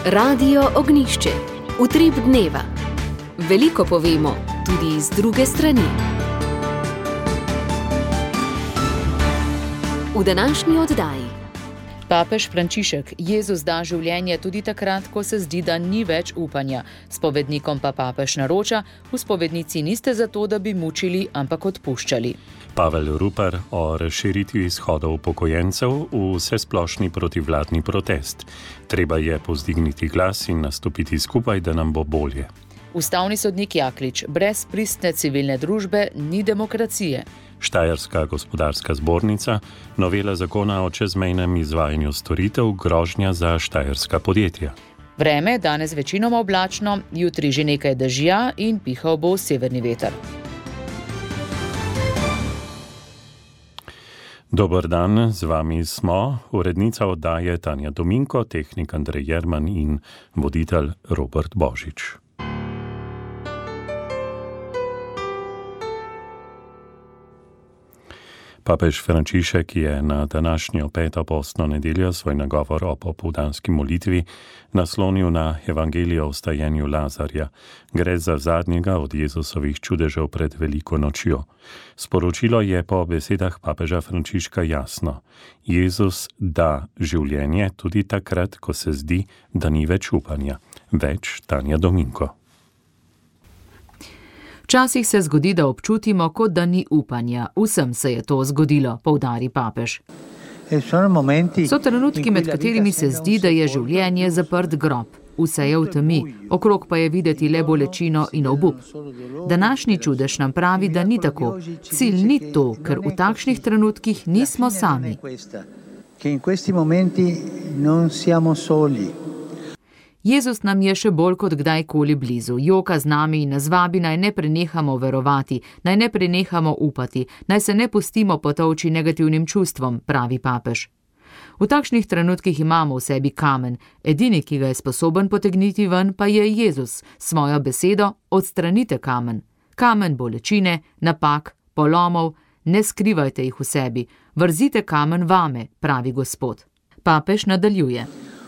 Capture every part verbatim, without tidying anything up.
Radio Ognišče, utrip dneva. Veliko povemo, tudi iz druge strani. V današnji oddaji. Papež Frančišek, Jezus da življenje tudi takrat, ko se zdi, da ni več upanja. Spovednikom pa papež naroča, v spovednici niste zato, da bi mučili, ampak odpuščali. Pavel Rupar o razširitvi izhodov upokojencev v vsesplošni protivladni protest. Treba je povzdigniti glas in nastopiti skupaj, da nam bo bolje. Ustavni sodnik Jaklič, brez pristne civilne družbe ni demokracije. Štajerska gospodarska zbornica, novela zakona o čezmejnem izvajanju storitev, grožnja za štajerska podjetja. Vreme danes večinoma oblačno, jutri že nekaj dežja in pihal bo severni veter. Dober dan, z vami smo, urednica oddaje Tanja Dominko, tehnik Andrej Jerman in voditelj Robert Božič. Papež Frančišek je na današnjo peto postno nedeljo svoj nagovor o popoldanski molitvi naslonil na Evangelijo o vstajenju Lazarja. Gre za zadnjega od Jezusovih čudežev pred veliko nočjo. Sporočilo je po besedah papeža Frančiška jasno. Jezus da življenje tudi takrat, ko se zdi, da ni več upanja. Več Tanja Dominko. Včasih se zgodi, da občutimo, kot da ni upanja. Vsem se je to zgodilo, poudari papež. So trenutki, med katerimi se zdi, da je življenje zaprt grob. Vse je v temi, okrog pa je videti le bolečino in obup. Današnji čudež nam pravi, da ni tako. Cilj ni to, ker v takšnih trenutkih nismo sami. Jezus nam je še bolj kot kdajkoli blizu, joka z nami in nas vabi, naj ne prenehamo verovati, naj ne prenehamo upati, naj se ne pustimo potolči negativnim čustvom, pravi papež. V takšnih trenutkih imamo v sebi kamen, edini, ki ga je sposoben potegniti ven, pa je Jezus, svojo besedo, odstranite kamen. Kamen bolečine, napak, polomov, ne skrivajte jih v sebi, vrzite kamen vame, pravi Gospod. Papež nadaljuje.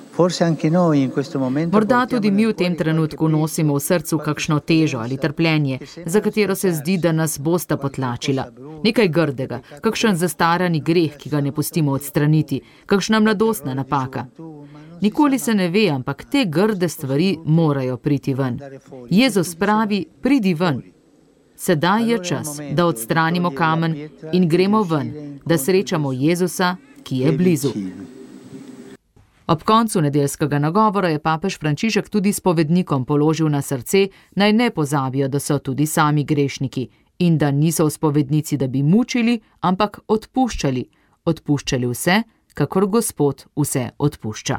Morda tudi mi v tem trenutku nosimo v srcu kakšno težo ali trpljenje, za katero se zdi, da nas bosta potlačila. Nekaj grdega, kakšen zastarani greh, ki ga ne pustimo odstraniti, kakšna mladostna napaka. Nikoli se ne ve, ampak te grde stvari morajo priti ven. Jezus pravi, pridi ven. Sedaj je čas, da odstranimo kamen in gremo ven, da srečamo Jezusa, ki je blizu. Ob koncu nedeljskega nagovora je papež Frančišek tudi spovednikom položil na srce, naj ne pozabijo, da so tudi sami grešniki in da niso v spovednici, da bi mučili, ampak odpuščali. Odpuščali vse, kakor Gospod vse odpušča.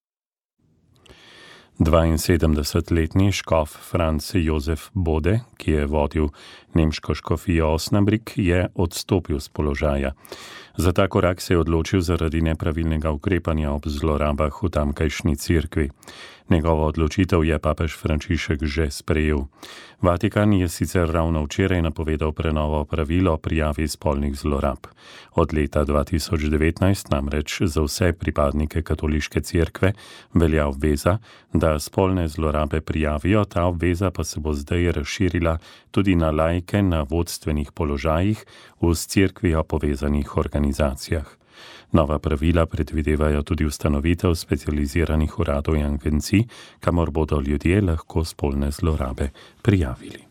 dvainsedemdesetletni škof Franz Josef Bode, ki je vodil nemško škofijo Osnabrück, je odstopil z položaja. Za ta korak se je odločil zaradi nepravilnega ukrepanja ob zlorabah v tamkajšnji cerkvi. Njegovo odločitev je papež Frančišek že sprejel. Vatikan je sicer ravno včeraj napovedal prenovo pravil o prijavi spolnih zlorab. Od leta dva tisoč devetnajst namreč za vse pripadnike katoliške cerkve velja obveza, da spolne zlorabe prijavijo, ta obveza pa se bo zdaj razširila tudi na laike na vodstvenih položajih v s cerkvijo povezanih organizacijah. Nova pravila predvidevajo tudi ustanovitev specializiranih uradov in agencij, kamor bodo ljudje lahko spolne zlorabe prijavili.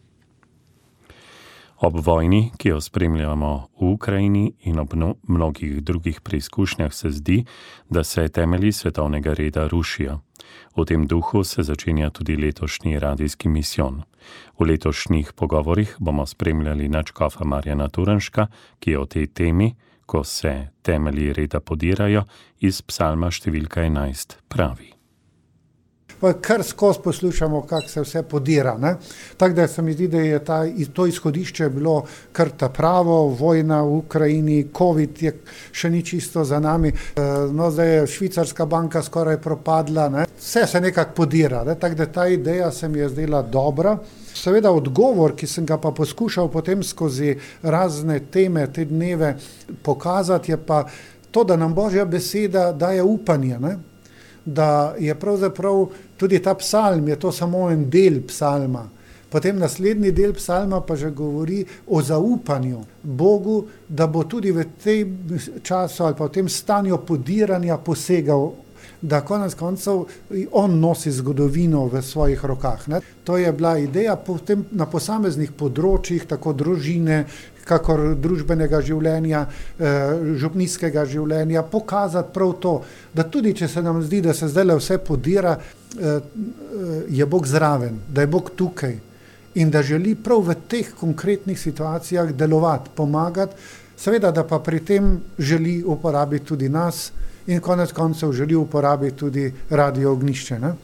Ob vojni, ki jo spremljamo v Ukrajini in ob mnogih drugih preizkušnjah, se zdi, da se temelji svetovnega reda rušijo. V tem duhu se začenja tudi letošnji radijski misijon. V letošnjih pogovorih bomo spremljali nadškofa Marjana Turnška, ki je o tej temi, ko se temelji reda podirajo, iz psalma številka enajst pravi. Pa kar skozi poslušamo, kako se vse podira. Ne? Tako da se mi zdi, da je ta, to izhodišče bilo kar ta pravo, vojna v Ukrajini, COVID je še ni čisto za nami, no zdaj je švicarska banka skoraj propadla, ne? Vse se nekako podira, ne? Tako da ta ideja se mi je zdela dobra. Seveda odgovor, ki sem ga pa poskušal potem skozi razne teme te dneve pokazati, je pa to, da nam Božja beseda daje upanje, ne? da je pravzaprav tudi ta psalm, je to samo en del psalma. Potem naslednji del psalma pa že govori o zaupanju Bogu, da bo tudi v tem času ali pa v tem stanju podiranja posegal, da konec koncev on nosi zgodovino v svojih rokah. Ne? To je bila ideja potem na posameznih področjih, tako družine, kakor družbenega življenja, župnijskega življenja, pokazati prav to, da tudi če se nam zdi, da se zdaj vse podira, je Bog zraven, da je Bog tukaj in da želi prav v teh konkretnih situacijah delovati, pomagati, seveda, da pa pri tem želi uporabiti tudi nas in konec koncev želi uporabiti tudi Radio Ognjišče. Ne?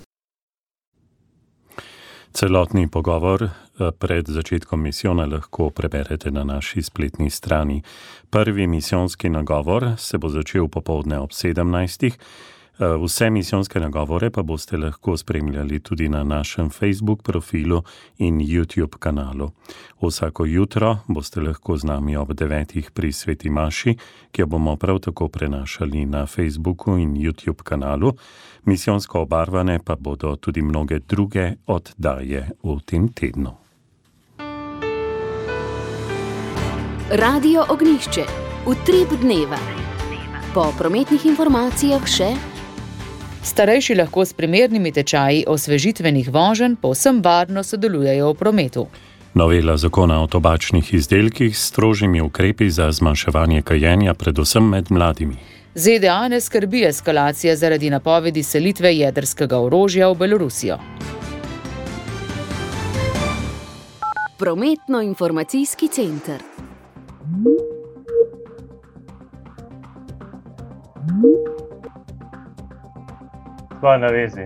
Celotni pogovor pred začetkom misijona lahko preberete na naši spletni strani. Prvi misijonski nagovor se bo začel popoldne ob sedemnajstih. Vse misijonske nagovore pa boste lahko spremljali tudi na našem Facebook profilu in YouTube kanalu. Vsako jutro boste lahko z nami ob devetih pri Sveti Maši, ki jo bomo prav tako prenašali na Facebooku in YouTube kanalu. Misijonsko obarvane pa bodo tudi mnoge druge oddaje v tem tednu. Radio Ognjišče, utrip dneva. Po prometnih informacijah še: starejši lahko s primernimi tečaji osvežitvenih voženj povsem varno sodelujejo v prometu. Novela zakona o tobačnih izdelkih s strožjimi ukrepi za zmanjševanje kajenja, predvsem med mladimi. ZDA ne skrbi eskalacija zaradi napovedi selitve jedrskega orožja v Belorusijo. Prometno-informacijski center. Sva na vezi.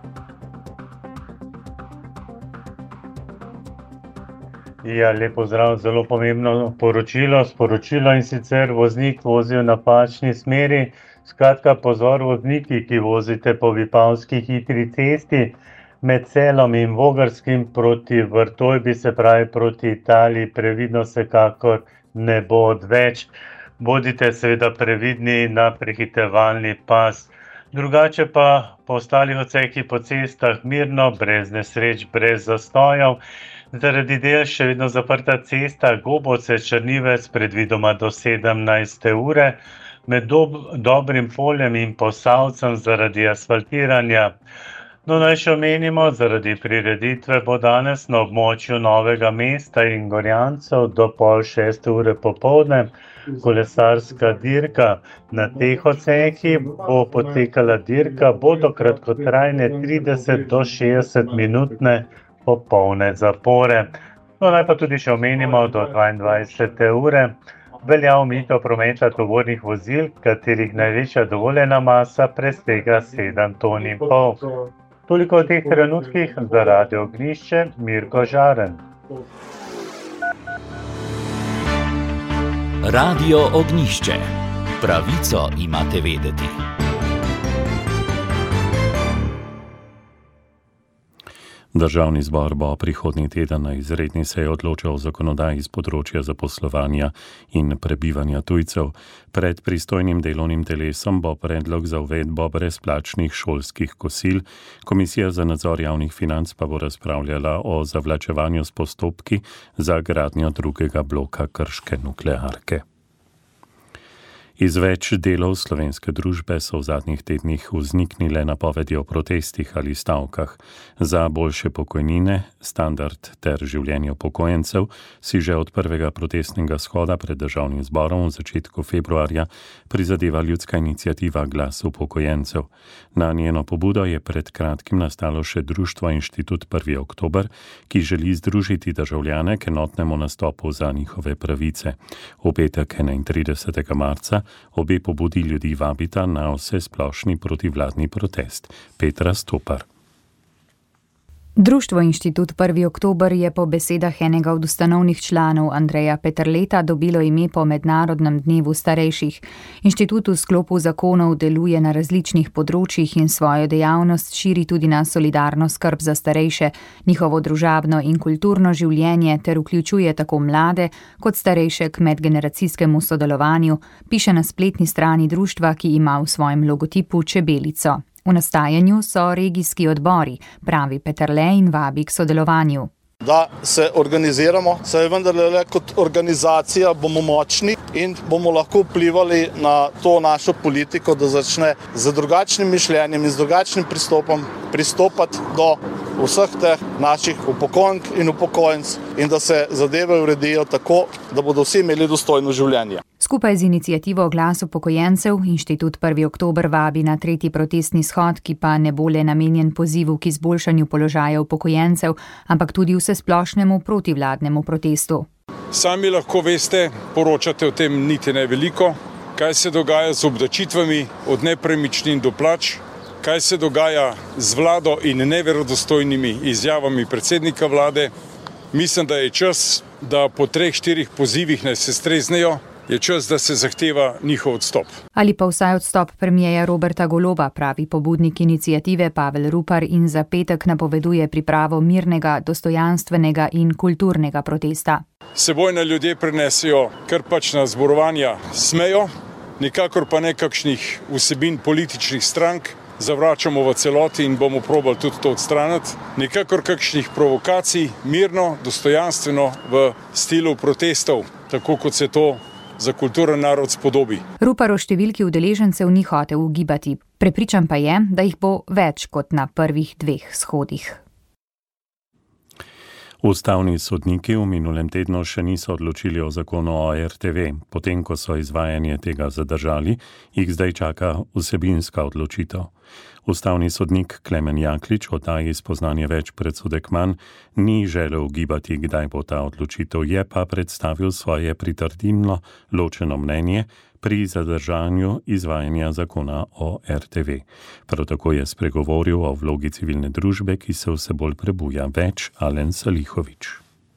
Ja, lepo zdrav, zelo pomembno poročilo, sporočilo in sicer voznik vozi v napačni smeri. Skratka, pozor vozniki, ki vozite po Vipavski hitri cesti med Celom in Vogrskim proti Vrtojbi, se pravi proti Italiji, previdno vsekakor ne bo odveč. Bodite seveda previdni na prehitevalni pas. Drugače pa po ostalih odsekih po cestah mirno, brez nesreč, brez zastojev. Zaradi del še vedno zaprta cesta Gobovce-Črnivec, predvidoma do sedemnajste ure, med dob Dobrim poljem in Posavcem zaradi asfaltiranja. No, naj še omenimo, zaradi prireditve bo danes na območju Novega mesta in Gorjancev do pol šeste ure popoldne kolesarska dirka. Na teh odsekih bo potekala dirka, bodo kratkotrajne trideset do šestdeset minutne popolne zapore. No, naj pa tudi še omenimo do dvaindvajsete ure velja omejitev prometa tovornih vozil, katerih največja dovoljena masa presega sedem ton in pol. Toliko v teh trenutkih za Radio Ognjišče, Mirko Žaren. Radio Ognjišče. Pravico imate vedeti. Državni zbor bo prihodnji teden na izredni seji odločal o zakonodaji z področja zaposlovanja in prebivanja tujcev. Pred pristojnim delovnim telesom bo predlog za uvedbo brezplačnih šolskih kosil. Komisija za nadzor javnih financ pa bo razpravljala o zavlačevanju s postopki za gradnjo drugega bloka krške nuklearke. Iz več delov slovenske družbe so v zadnjih tednih vzniknile napovedi o protestih ali stavkah. Za boljše pokojnine, standard ter življenje upokojencev si že od prvega protestnega shoda pred državnim zborom v začetku februarja prizadeva ljudska iniciativa Glas upokojencev. Na njeno pobudo je pred kratkim nastalo še društvo Inštitut prvi oktober, ki želi združiti državljane k enotnemu nastopu za njihove pravice. V petek enaintridesetega marca obe pobudi ljudi vabita na vsesplošni protivladni protest. Petra Stopar. Društvo Inštitut prvi oktober je po besedah enega od ustanovnih članov Andreja Peterleta dobilo ime po mednarodnem dnevu starejših. Inštitut v sklopu zakonov deluje na različnih področjih in svojo dejavnost širi tudi na solidarno skrb za starejše, njihovo družabno in kulturno življenje ter vključuje tako mlade kot starejše k medgeneracijskemu sodelovanju, piše na spletni strani društva, ki ima v svojem logotipu čebelico. V nastajanju so regijski odbori, pravi Peterle in vabi k sodelovanju. Da se organiziramo, saj vendarle le kot organizacija bomo močni in bomo lahko vplivali na to našo politiko, da začne z drugačnim mišljenjem in z drugačnim pristopom pristopati do vseh teh naših upokojenk in upokojenc in da se zadeve uredijo tako, da bodo vsi imeli dostojno življenje. Skupaj z inicijativo Glas upokojencev Inštitut prvi oktober vabi na tretji protestni shod, ki pa ne bo le namenjen pozivu k izboljšanju položaja upokojencev, ampak tudi vsesplošnemu protivladnemu protestu. Sami lahko veste, poročate o tem niti ne veliko, kaj se dogaja z obdačitvami od nepremičnin do plač, kaj se dogaja z vlado in neverodostojnimi izjavami predsednika vlade. Mislim, da je čas, da po treh, štirih pozivih naj se streznejo, je čas, da se zahteva njihov odstop. Ali pa vsaj odstop premierja Roberta Goloba, pravi pobudnik iniciative Pavel Rupar in za petek napoveduje pripravo mirnega, dostojanstvenega in kulturnega protesta. Seboj na ljudje prenesejo, kar pač na zborovanja smejo, nikakor pa nekakšnih vsebin političnih strank, zavračamo v celoti in bomo probali tudi to odstraniti. Nikakor kakšnih provokacij, mirno, dostojanstveno v stilu protestov, tako kot se to za kulturen narod spodobi. Rupar o številki udeležencev ni hotel ugibati. Prepričan pa je, da jih bo več kot na prvih dveh shodih. Ustavni sodniki v minulem tednu še niso odločili o zakonu o er te ve. Potem, ko so izvajanje tega zadržali, jih zdaj čaka vsebinska odločitev. Ustavni sodnik Klemen Jaklič o daji spoznanje več predsodek manj ni želel ugibati, kdaj bo ta odločitev, je pa predstavil svoje pritrdilno ločeno mnenje pri zadržanju izvajanja zakona o er te ve. Prav tako je spregovoril o vlogi civilne družbe, ki se vse bolj prebuja. Več Alen Salihovič.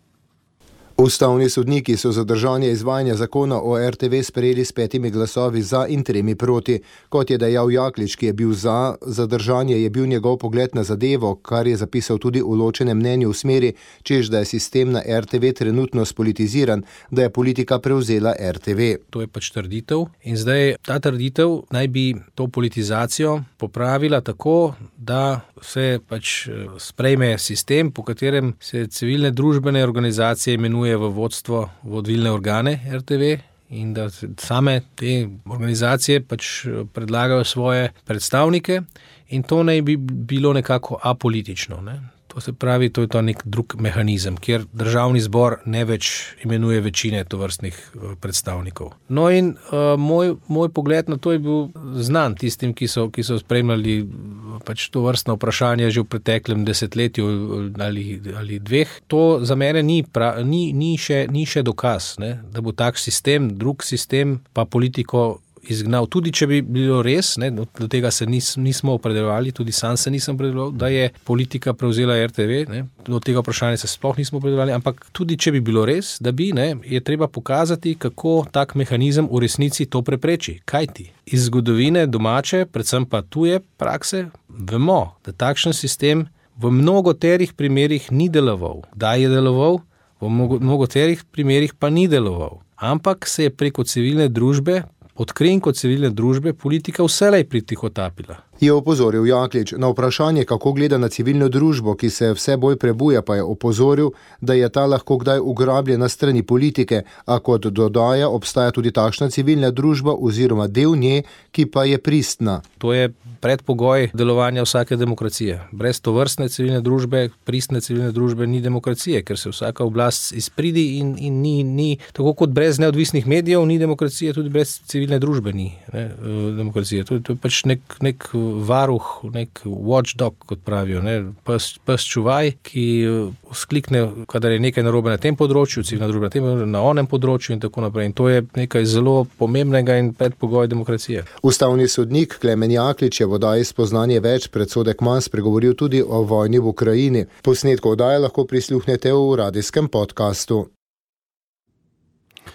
Ustavni sodniki so zadržanje izvajanja zakona o er te ve sprejeli s petimi glasovi za in tremi proti. Kot je dejal Jaklič, ki je bil za, zadržanje je bil njegov pogled na zadevo, kar je zapisal tudi v ločenem mnenju v smeri, čež da je sistem na er te ve trenutno spolitiziran, da je politika prevzela er te ve. To je pač trditev in zdaj ta trditev naj bi to politizacijo popravila tako, da se pač sprejme sistem, po katerem se civilne družbene organizacije imenuje v vodstvo vodilne organe er te ve in da same te organizacije pač predlagajo svoje predstavnike in to naj bi bilo nekako apolitično, ne? To se pravi, to je to nek drug mehanizem, kjer državni zbor ne več imenuje večine tovrstnih predstavnikov. No in uh, moj, moj pogled na to je bil znan tistim, ki so, ki so spremljali pač to vrstno vprašanje že v preteklem desetletju ali, ali dveh. To za mene ni, pra, ni, ni, še, ni še dokaz, ne, da bo tak sistem, drug sistem pa politiko izgnal. Tudi če bi bilo res, ne, do tega se nis, nismo opredeljevali, tudi sam se nisem opredeljeval, da je politika prevzela er te ve, ne, do tega vprašanja se sploh nismo opredeljevali, ampak tudi če bi bilo res, da bi, ne, je treba pokazati, kako tak mehanizem v resnici to prepreči. Kaj ti? Iz zgodovine domače, predvsem pa tuje prakse, vemo, da takšen sistem v mnogoterih primerih ni deloval. Da je deloval, v mnogoterih primerih pa ni deloval. Ampak se je preko civilne družbe pod krinko civilne družbe politika vselej pritihotapila. Je opozoril Jaklič. Na vprašanje, kako gleda na civilno družbo, ki se vse bolj prebuja, pa je opozoril, da je ta lahko kdaj ugrabljena strani politike, a kot dodaja, obstaja tudi takšna civilna družba oziroma del nje, ki pa je pristna. To je predpogoj delovanja vsake demokracije. Brez tovrstne civilne družbe, pristne civilne družbe ni demokracije, ker se vsaka oblast izpridi in, in ni, ni, tako kot brez neodvisnih medijev ni demokracije, tudi brez civilne družbe ni, ne, demokracije. To, to je pač nek, nek varuh, nek watchdog, kot pravijo, ne, pes, pes čuvaj, ki vzklikne, kadar je nekaj narobe na tem področju, civilna družba na tem, na onem področju in tako naprej. In to je nekaj zelo pomembnega in predpogoj demokracije. Ustavni sodnik Klemen Jaklič je v oddaji Spoznanje več predsodek manj spregovoril tudi o vojni v Ukrajini. Posnetko oddaje lahko prisluhnete v radijskem podkastu.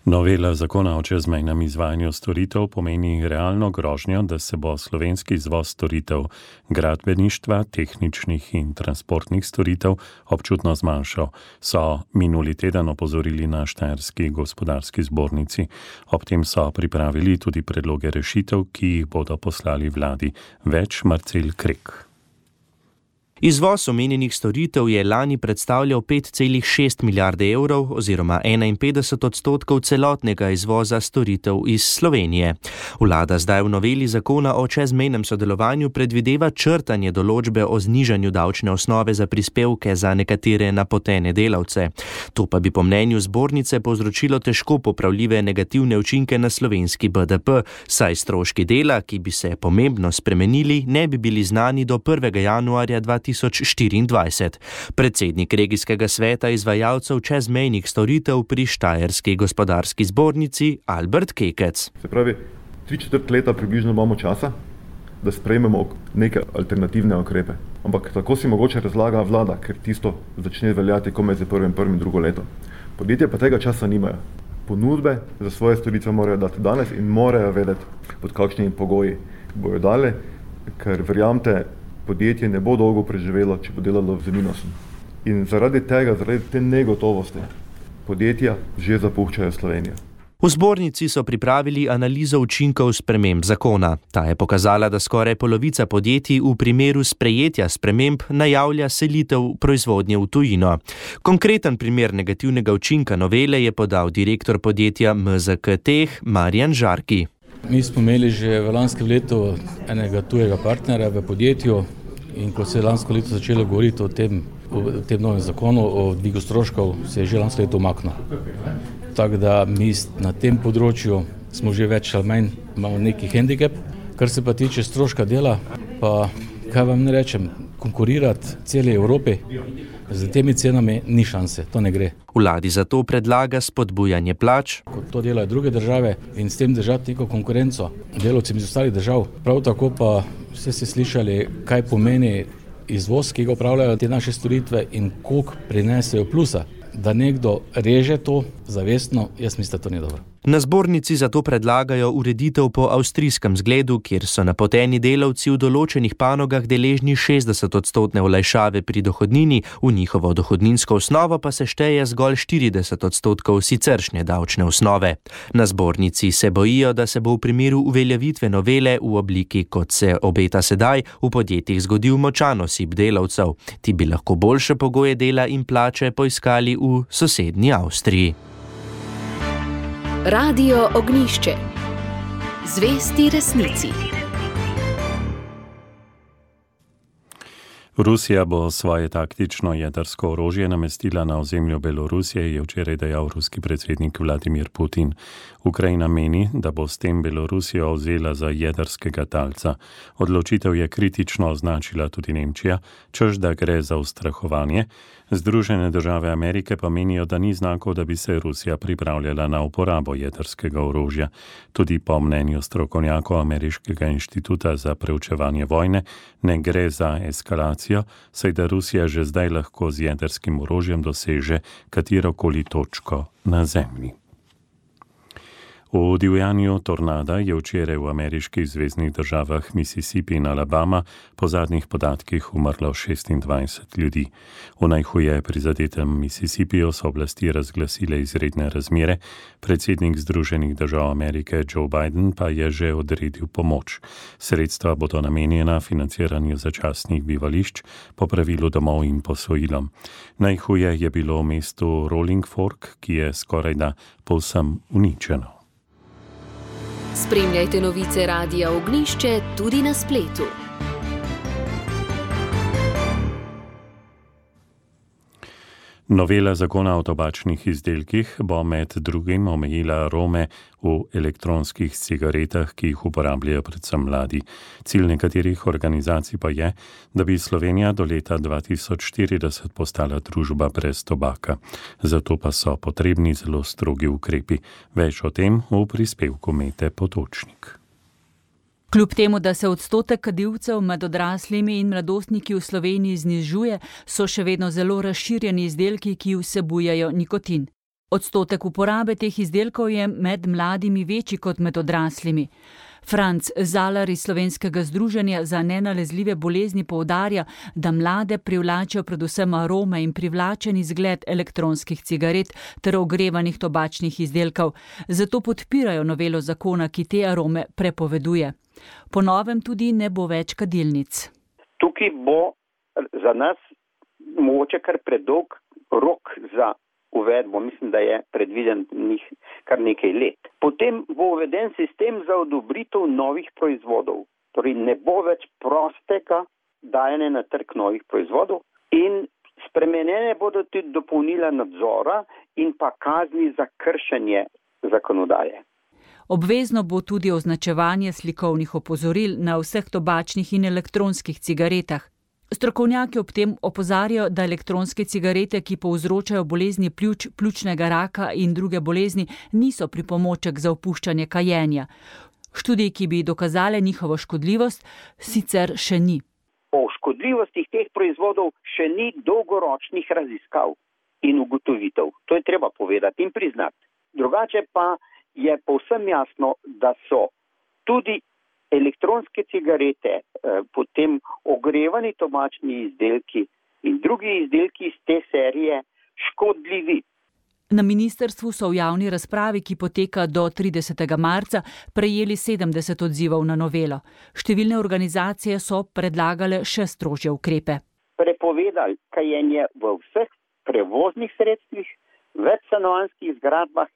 Novela zakona o čezmejnem izvajanju storitev pomeni realno grožnjo, da se bo slovenski izvoz storitev gradbeništva, tehničnih in transportnih storitev občutno zmanjšal, so minuli teden opozorili na Štajerski gospodarski zbornici. Ob tem so pripravili tudi predloge rešitev, ki jih bodo poslali vladi. Več Marcel Krek. Izvoz omenjenih storitev je lani predstavljal pet celih šest milijarde evrov oziroma enainpetdeset odstotkov celotnega izvoza storitev iz Slovenije. Vlada zdaj v noveli zakona o čezmejnem sodelovanju predvideva črtanje določbe o znižanju davčne osnove za prispevke za nekatere napotene delavce. To pa bi po mnenju zbornice povzročilo težko popravljive negativne učinke na slovenski B D P, saj stroški dela, ki bi se pomembno spremenili, ne bi bili znani do prvega januarja dva tisoč štiriindvajset. Predsednik regijskega sveta izvajalcev čezmejnih storitev pri Štajerski gospodarski zbornici Albert Kekec. Se pravi, tri četrt leta približno imamo časa, da sprejmemo neke alternativne ukrepe. Ampak tako si mogoče razlaga vlada, ker tisto začne veljati komaj za prvim prvim drugo leto. Podjetja pa tega časa nimajo. Ponudbe za svoje storitve morajo dati danes in morajo vedeti, pod kakšnimi pogoji bojo dali, ker verjamte, podjetje ne bo dolgo preživelo, če bo delalo z minusom. In zaradi tega, zaradi te negotovosti, podjetja že zapuščajo Slovenijo. V zbornici so pripravili analizo učinkov sprememb zakona. Ta je pokazala, da skoraj polovica podjetij v primeru sprejetja sprememb najavlja selitev proizvodnje v tujino. Konkreten primer negativnega učinka novele je podal direktor podjetja M Z K Teh Marjan Žarki. Mi smo imeli že v lanskem letu enega tujega partnerja v podjetju in ko se je lansko leto začelo govoriti o tem, o tem novem zakonu, o dvigu stroškov, se je že lansko leto umaknil. Tako da mi na tem področju smo že več ali manj, imamo neki hendikep. Kar se pa tiče stroška dela, pa kaj vam ne rečem, konkurirati celi Evropi z temi cenami ni šanse, to ne gre. Vladi zato predlaga spodbujanje plač. Kot to delajo druge države in s tem držati neko konkurenco delavcem iz ostalih držav. Prav tako pa vse ste slišali, kaj pomeni izvoz, ki ga upravljajo te naše storitve in koliko prinesejo plusa. Da nekdo reže to zavestno, jaz mislim, da to ni dobro. Na zbornici zato predlagajo ureditev po avstrijskem zgledu, kjer so napoteni delavci v določenih panogah deležni šestdeset odstotne olajšave pri dohodnini, v njihovo dohodninsko osnovo pa se šteje zgolj štirideset odstotkov siceršnje davčne osnove. Na zbornici se bojijo, da se bo v primeru uveljavitve novele v obliki, kot se obeta sedaj, v podjetjih zgodil močan osip delavcev. Ti bi lahko boljše pogoje dela in plače poiskali v sosednji Avstriji. Radio Ognjišče. Zvesti resnici. Rusija bo svoje taktično jedrsko orožje namestila na ozemlju Belorusije, je včeraj dejal ruski predsednik Vladimir Putin. Ukrajina meni, da bo s tem Belorusijo vzela za jedrskega talca. Odločitev je kritično označila tudi Nemčija, češ da gre za ustrahovanje. Združene države Amerike pa menijo, da ni znakov, da bi se Rusija pripravljala na uporabo jedrskega orožja. Tudi po mnenju strokovnjakov Ameriškega inštituta za preučevanje vojne ne gre za eskalacijo, saj da Rusija že zdaj lahko z jedrskim orožjem doseže katerokoli točko na zemlji. V divjanju tornada je včeraj v ameriških zveznih državah Mississippi in Alabama po zadnjih podatkih umrlo šestindvajset ljudi. V najhuje prizadetem Mississippiju so oblasti razglasile izredne razmere, predsednik Združenih držav Amerike Joe Biden pa je že odredil pomoč. Sredstva bodo namenjena financiranju začasnih bivališč, popravilu domov in posojilom. Najhuje je bilo v mestu Rolling Fork, ki je skorajda povsem uničeno. Spremljajte novice Radia Ognjišče tudi na spletu. Novela zakona o tobačnih izdelkih bo med drugim omejila arome v elektronskih cigaretah, ki jih uporabljajo predvsem mladi. Cilj nekaterih organizacij pa je, da bi Slovenija do leta dva tisoč štirideset postala družba brez tobaka. Zato pa so potrebni zelo strogi ukrepi. Več o tem v prispevku Mete Potočnik. Kljub temu, da se odstotek kadilcev med odraslimi in mladostniki v Sloveniji znižuje, so še vedno zelo razširjeni izdelki, ki vsebujejo nikotin. Odstotek uporabe teh izdelkov je med mladimi večji kot med odraslimi. Franc Zalar iz Slovenskega združenja za nenalezljive bolezni poudarja, da mlade privlačijo predvsem arome in privlačen izgled elektronskih cigaret ter ogrevanih tobačnih izdelkov. Zato podpirajo novelo zakona, ki te arome prepoveduje. Po novem tudi ne bo več kadilnic. Tukaj bo za nas mogoče kar predolg rok za uvedbo, mislim, da je predviden njih kar nekaj let. Potem bo uveden sistem za odobritev novih proizvodov. Torej ne bo več prostega dajanja na trg novih proizvodov in spremenjene bodo tudi dopolnila nadzora in pa kazni za kršenje zakonodaje. Obvezno bo tudi označevanje slikovnih opozoril na vseh tobačnih in elektronskih cigaretah. Strokovnjaki ob tem opozarjajo, da elektronske cigarete, ki povzročajo bolezni pljuč, pljučnega raka in druge bolezni, niso pripomoček za opuščanje kajenja. Študij, ki bi dokazale njihovo škodljivost, sicer še ni. O škodljivostih teh proizvodov še ni dolgoročnih raziskav in ugotovitev. To je treba povedati in priznati. Drugače pa je povsem jasno, da so tudi elektronske cigarete, potem ogrevani tobačni izdelki in drugi izdelki iz te serije škodljivi. Na ministrstvu so v javni razpravi, ki poteka do tridesetega marca, prejeli sedemdeset odzivov na novelo. Številne organizacije so predlagale še strožje ukrepe. Prepovedali kajenje v vseh prevoznih sredstvih, večstanovanjskih zgradbah,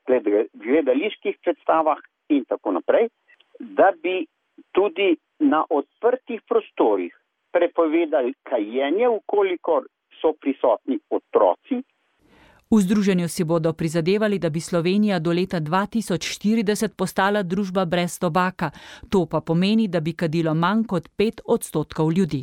gledaliških predstavah in tako naprej, da bi tudi na odprtih prostorih prepovedali kajenje, ukolikor so prisotni otroci. V združenju si bodo prizadevali, da bi Slovenija do leta dva tisoč štirideset postala družba brez tobaka. To pa pomeni, da bi kadilo manj kot pet odstotkov ljudi.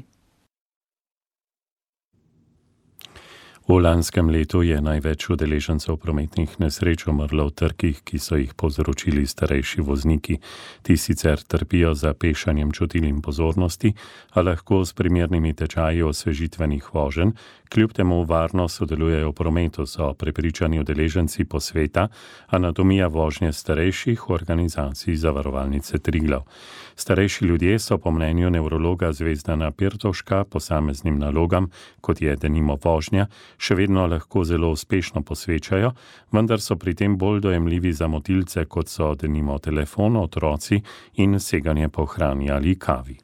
V lanskem letu je največ udeležencev prometnih nesreč umrlo v trkih, ki so jih povzročili starejši vozniki. Ti sicer trpijo za pešanjem čutil in pozornosti, a lahko s primernimi tečaji osvežitvenih voženj, kljub temu varno sodelujejo v prometu, so prepričani udeleženci posveta Anatomija vožnje starejših v organizaciji Zavarovalnice Triglav. Starejši ljudje so po mnenju nevrologa Zvezdana Pirtovška posameznim nalogam, kot je denimo vožnja, še vedno lahko zelo uspešno posvečajo, vendar so pri tem bolj dojemljivi za motilce, kot so denimo telefon, otroci in seganje po hrani ali kavi.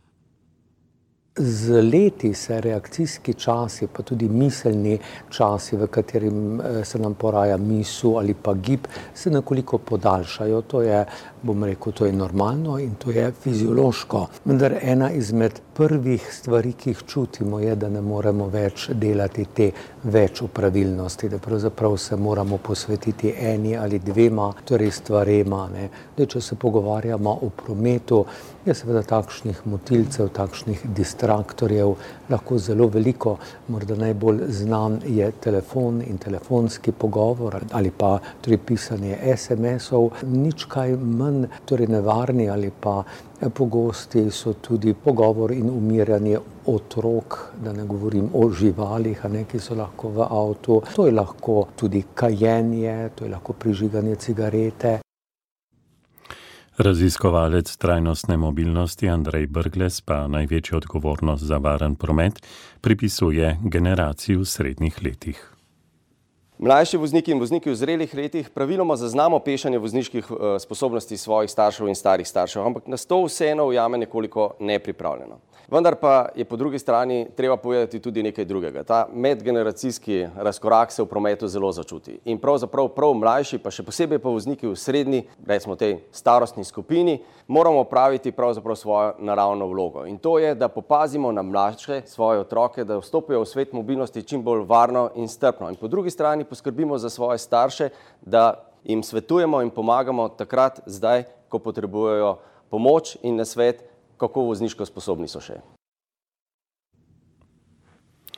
Z leti se reakcijski časi, pa tudi miselni časi, v katerim se nam poraja misel ali pa gib, se nekoliko podaljšajo. To je, bom rekel, to je normalno in to je fiziološko. Vendar ena izmed prvih stvari, ki jih čutimo, je, da ne moremo več delati te več opravilnosti, da pravzaprav se moramo posvetiti eni ali dvema, torej stvarema. Ne. Da, če se pogovarjamo o prometu, je seveda takšnih motilcev, takšnih distraktorjev lahko zelo veliko. Morda najbolj znan je telefon in telefonski pogovor ali pa torej pisanje es em esov. Nič kaj manj torej nevarni ali pa pogosti so tudi pogovor in umirjanje otrok, da ne govorim o živalih, a ne, ki so lahko v avtu. To je lahko tudi kajenje, to je lahko prižiganje cigarete. Raziskovalec trajnostne mobilnosti Andrej Brglez pa največjo odgovornost za varen promet pripisuje generaciji v srednjih letih. Mlajši vozniki in vozniki v zrelih letih praviloma zaznamo pešanje vozniških sposobnosti svojih staršev in starih staršev, ampak nas to vseeno ujame nekoliko nepripravljeno. Vendar pa je po drugi strani treba povedati tudi nekaj drugega. Ta medgeneracijski razkorak se v prometu zelo začuti. In pravzaprav prav mlajši, pa še posebej pa vozniki v srednji, recimo tej starostni skupini, moramo opraviti pravzaprav svojo naravno vlogo. In to je, da popazimo na mlajše svoje otroke, da vstopijo v svet mobilnosti čim bolj varno in strpno. In po drugi strani poskrbimo za svoje starše, da jim svetujemo in pomagamo takrat, zdaj, ko potrebujejo pomoč in nasvet, kako vozniško sposobni so še.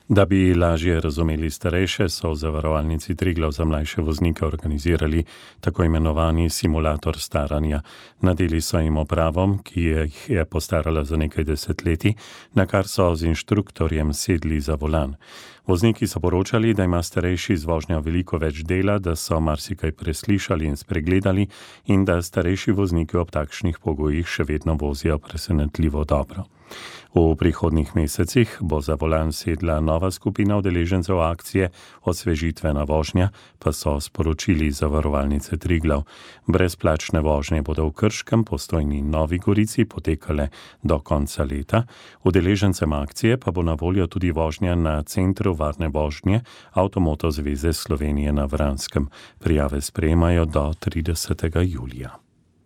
Da bi lažje razumeli starejše, so v zavarovalnici Triglav za mlajše voznike organizirali tako imenovani simulator staranja. Nadeli so jim opravom, ki jih je postarala za nekaj desetletij, na kar so z inštruktorjem sedli za volan. Vozniki so poročali, da ima starejši z vožnjo veliko več dela, da so marsikaj preslišali in spregledali in da starejši vozniki ob takšnih pogojih še vedno vozijo presenetljivo dobro. V prihodnjih mesecih bo za volan sedla nova skupina udeležencev akcije Osvežitvena vožnja, pa so sporočili zavarovalnice Triglav. Brezplačne vožnje bodo v Krškem, Postojni in Novi Gorici potekale do konca leta. Udeležencem akcije pa bo na voljo tudi vožnja na Centru varne vožnje Avtomoto zveze Slovenije na Vranskem. Prijave sprejemajo do tridesetega julija.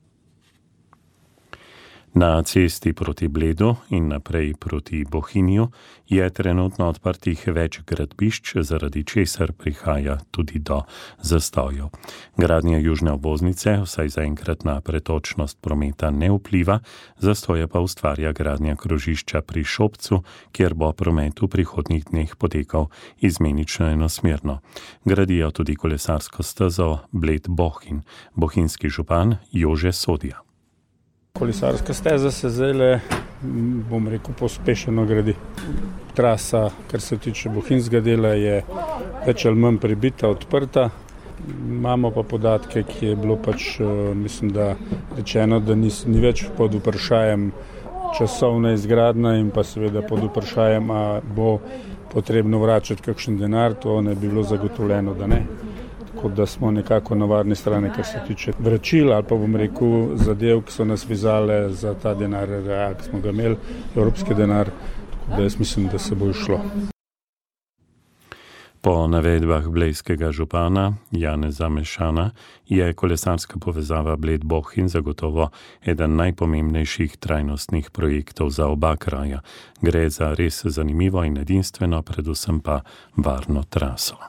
Na cesti proti Bledu in naprej proti Bohinju je trenutno odprtih več gradbišč, zaradi česar prihaja tudi do zastojev. Gradnja južne obvoznice vsaj zaenkrat na pretočnost prometa ne vpliva, zastoje pa ustvarja gradnja krožišča pri Šobcu, kjer bo promet v prihodnjih dneh potekal izmenično enosmerno. Gradijo tudi kolesarsko stezo Bled-Bohinj. Bohinjski župan Jože Sodja. Kolesarska steza se zdaj, bom rekel, pospešeno gradi. Trasa, kar se tiče bohinjskega dela, je več ali manj pribita, odprta. Imamo pa podatke, ki je bilo pač, mislim, da rečeno, da ni, ni več pod vprašajem časovna izgradnja in pa seveda pod vprašajem, a bo potrebno vračati kakšen denar, to ne bi bilo zagotovljeno, da ne. Tako da smo nekako na varni strani, kar se tiče vračila ali pa bom rekel zadev, ki so nas vezale za ta denar, ki smo ga imeli, evropski denar, tako da jaz mislim, da se bo išlo. Po navedbah blejskega župana Janeza Mešana je kolesarska povezava Bled-Bohinj zagotovo eden najpomembnejših trajnostnih projektov za oba kraja. Gre za res zanimivo in edinstveno, predvsem pa varno traso.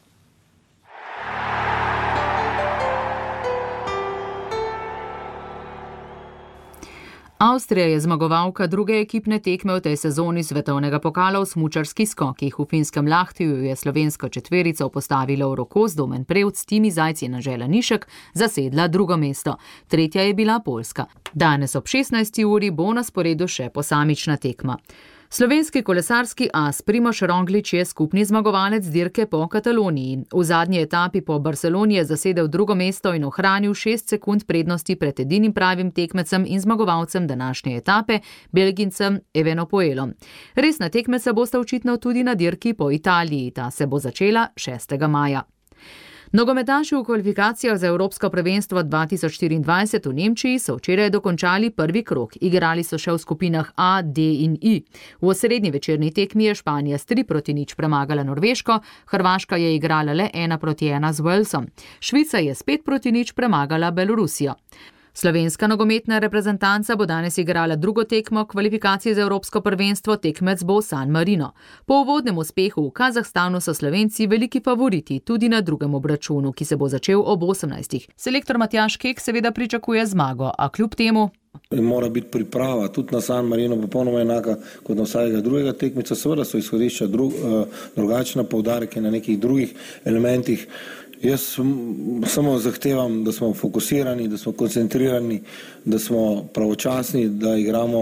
Avstrija je zmagovalka druge ekipne tekme v tej sezoni svetovnega pokala v smučarskih skokih. V finskem Lahtiju je slovensko četverico postavila v roko z Domen Prevc, Timi Zajc in Anžela Nišek zasedla drugo mesto. Tretja je bila Poljska. Danes ob šestnajsti uri bo na sporedu še posamična tekma. Slovenski kolesarski as Primož Roglič je skupni zmagovalec dirke po Kataloniji. V zadnji etapi po Barceloni je zasedel drugo mesto in ohranil šest sekund prednosti pred edinim pravim tekmecem in zmagovalcem današnje etape, Belgincem Evenepoelom. Resna tekmeca bosta očitno tudi na dirki po Italiji. Ta se bo začela šestega maja. Nogometaši v kvalifikacijah za Evropsko prvenstvo dva tisoč štiriindvajset v Nemčiji so včeraj dokončali prvi krog. Igrali so še v skupinah A, D in I. V osrednji večerni tekmi je Španija s tri proti nič premagala Norveško, Hrvaška je igrala le ena proti ena z Walesom. Švica je s pet proti nič premagala Belorusijo. Slovenska nogometna reprezentanca bo danes igrala drugo tekmo kvalifikacije za Evropsko prvenstvo, tekmec bo San Marino. Po uvodnem uspehu v Kazahstanu so Slovenci veliki favoriti tudi na drugem obračunu, ki se bo začel ob osemnajstih. Selektor Matjaž Kek seveda pričakuje zmago, a kljub temu mora biti priprava tudi na San Marino popolnoma enaka kot na vsakega drugega tekmeca. Seveda so izhodišča dru, drugačna, poudarek je na nekih drugih elementih. Jaz samo zahtevam, da smo fokusirani, da smo koncentrirani, da smo pravočasni, da igramo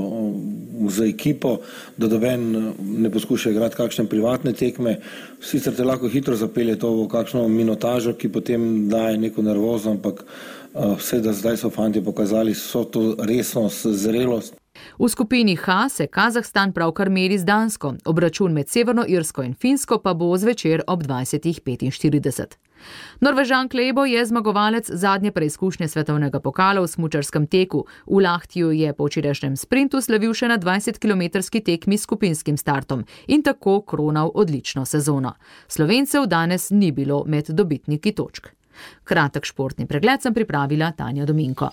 za ekipo, da noben ne poskuša igrati kakšne privatne tekme. Sicer te lahko hitro zapelje to v kakšno minotažo, ki potem daje neko nervozo, ampak vse, da zdaj so fantje pokazali, so to resnost, zrelost. V skupini H se Kazahstan pravkar meri z Dansko. Obračun med Severno Irsko in Finsko pa bo zvečer ob dvajsetih petinštirideset. Norvežan Klæbo je zmagovalec zadnje preizkušnje svetovnega pokala v smučarskem teku. V Lahtiju je po včerajšnjem sprintu slavil še na dvajsetkilometrski tekmi s skupinskim startom in tako kronal odlično sezono. Slovencev danes ni bilo med dobitniki točk. Kratek športni pregled sem pripravila Tanja Dominko.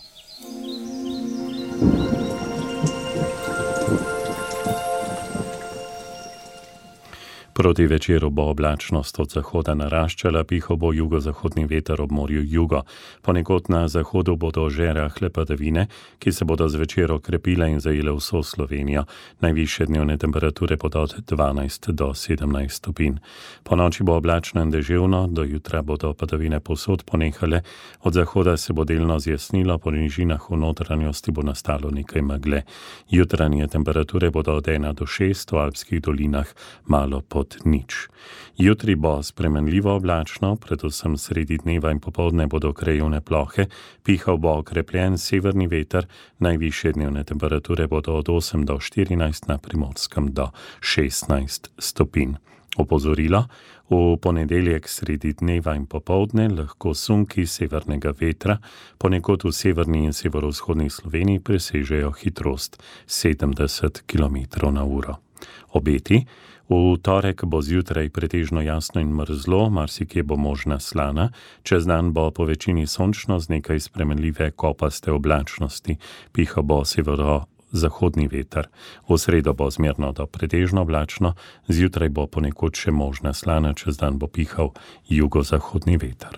Proti večeru bo oblačnost od zahoda naraščala, pihal bo jugozahodni veter ob morju jugo. Ponekod na zahodu bodo že rahle padavine, ki se bodo zvečer okrepile in zajele vso Slovenijo. Najvišje dnevne temperature bodo od dvanajst do sedemnajst stopinj. Po noči bo oblačno in deževno, do jutra bodo padavine povsod ponehale, od zahoda se bo delno zjasnilo, po nižinah v notranjosti bo nastalo nekaj megle. Jutranje temperature bodo od ena do šest, v alpskih dolinah malo pod nič. Jutri bo spremenljivo oblačno, predvsem sredi dneva in popoldne bodo krajevne plohe, pihal bo okrepljen severni veter, najvišje dnevne temperature bodo od osem do štirinajst, na Primorskem do šestnajst stopinj. Opozorilo, v ponedeljek sredi dneva in popoldne lahko sunki severnega vetra, ponekod v severni in severovzhodni Sloveniji presežejo hitrost sedemdeset kilometrov na uro. Obeti: v torek bo zjutraj pretežno jasno in mrzlo, marsikje bo možna slana, čez dan bo po večini sončno z nekaj spremenljive kopaste oblačnosti, piha bo severo-zahodni veter. V sredo bo zmerno do pretežno oblačno, zjutraj bo ponekod še možna slana, čez dan bo pihal jugozahodni veter.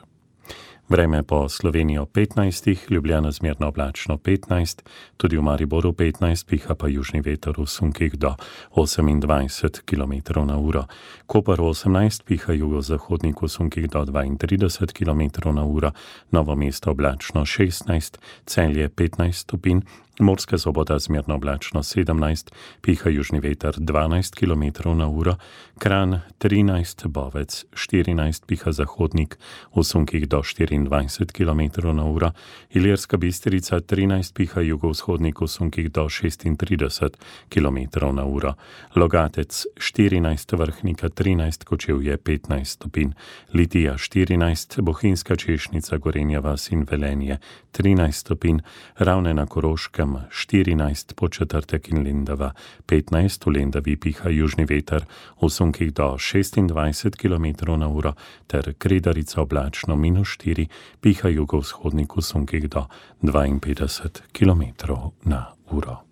Vreme po Sloveniji petnajst, Ljubljana zmerno oblačno petnajst, tudi v Mariboru petnajst, piha pa južni veter v sunkih do osemindvajset kilometrov na uro. Koper osemnajst, piha jugozahodnik v sunkih do dvaintrideset kilometrov na uro, Novo mesto oblačno šestnajst, Celje petnajst stopinj, Murska Sobota zmerno oblačno sedemnajst, piha južni veter dvanajst kilometrov na uro, Kranj trinajst, Bovec štirinajst, piha zahodnik v sunkih do štiriindvajset kilometrov na uro, Ilirska Bistrica trinajst, piha jugovzhodnik v sunkih do šestintrideset kilometrov na uro, Logatec štirinajst, Vrhnika trinajst, Kočevje petnajst stopinj, Litija štirinajst, Bohinjska Češnica, Gorenja vas in Velenje trinajst stopinj, Ravne na Koroškem štirinajst, Podčetrtek in Lendava petnajst, v Lendavi piha južni veter v sunkih do šestindvajset kilometrov na uro, ter Kredarica oblačno minus štiri, piha jugovzhodnik v sunkih do dvainpetdeset kilometrov na uro.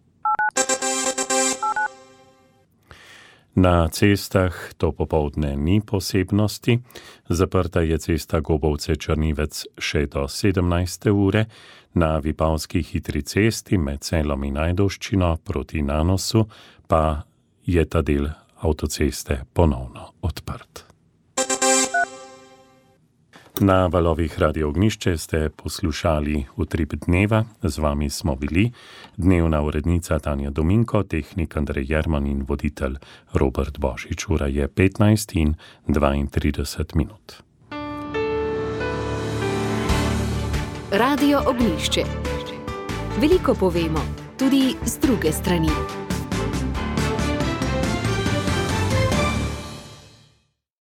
Na cestah to popoldne ni posebnosti, zaprta je cesta Gobovce-Črnivec še do sedemnajste ure, na Vipavski hitri cesti med Celom in Ajdovščino proti Nanosu pa je ta del avtoceste ponovno odprt. Na valovih Radio Ognjišče ste poslušali Utrip dneva, z vami smo bili dnevna urednica Tanja Dominko, tehnik Andrej Jerman in voditelj Robert Božič. Ura je petnajst in dvaintrideset minut. Radio Ognjišče. Veliko povemo, tudi z druge strani.